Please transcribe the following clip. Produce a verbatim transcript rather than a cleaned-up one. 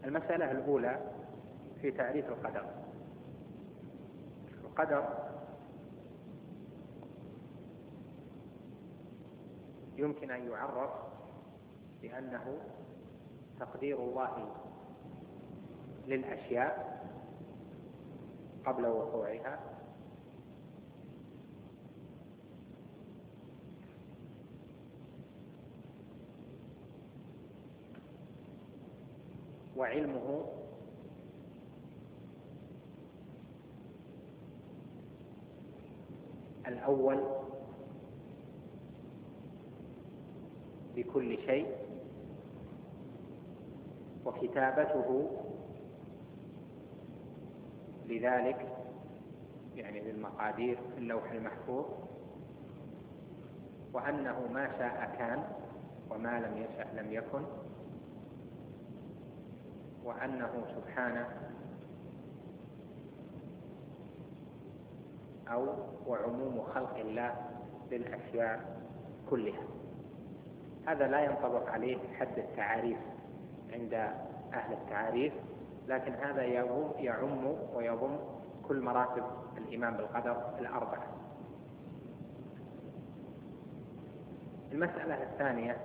المسألة الأولى في تعريف القدر. القدر يمكن أن يعرف بأنه تقدير الله للأشياء قبل وقوعها، وعلمه الأول بكل شيء، وكتابته لذلك يعني بالمقادير في اللوح المحفوظ، وأنه ما شاء كان وما لم يشأ لم يكن، وأنه سبحانه أو وعموم خلق الله للأشياء كلها. هذا لا ينطبق عليه حد التعاريف عند أهل التعاريف، لكن هذا يعم ويضم كل مراتب الإيمان بالقدر الأربعة. المسألة الثانية